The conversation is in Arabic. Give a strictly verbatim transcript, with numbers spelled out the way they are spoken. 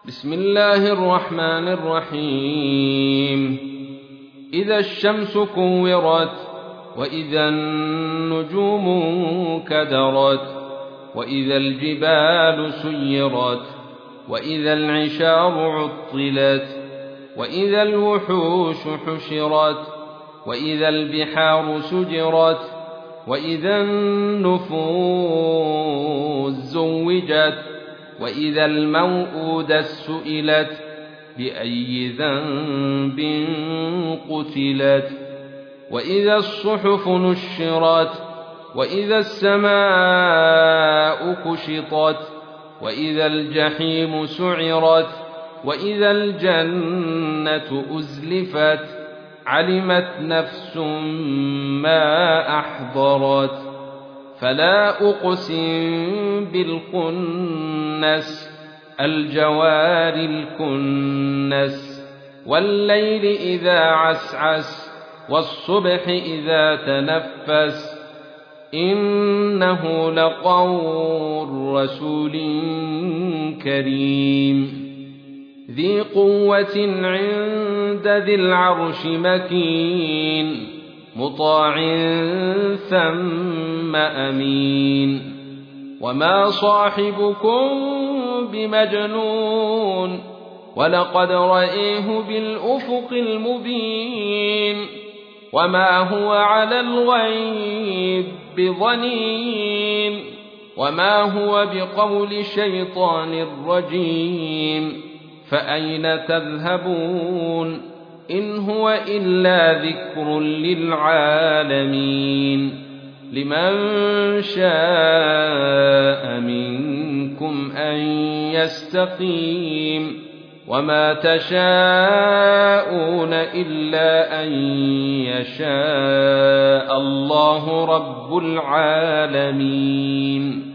بسم الله الرحمن الرحيم. إذا الشمس كورت وإذا النجوم كدرت وإذا الجبال سيرت وإذا العشار عطلت وإذا الوحوش حشرت وإذا البحار سجرت وإذا النفوس زوجت وإذا الموءودة سئلت بأي ذنب قتلت وإذا الصحف نشرت وإذا السماء كشطت وإذا الجحيم سعرت وإذا الجنة أزلفت علمت نفس ما أحضرت فلا أقسم بالخنس الجوار الكنس والليل إذا عسعس والصبح إذا تنفس إنه لقول رسول كريم ذي قوة عند ذي العرش مكين مطاع ثم أمين وما صاحبكم بمجنون ولقد رأيه بالأفق المبين وما هو على الغيب بضنين وما هو بقول شيطان رجيم فأين تذهبون إن هو إلا ذكر للعالمين لمن شاء منكم أن يستقيم وما تشاءون إلا أن يشاء الله رب العالمين.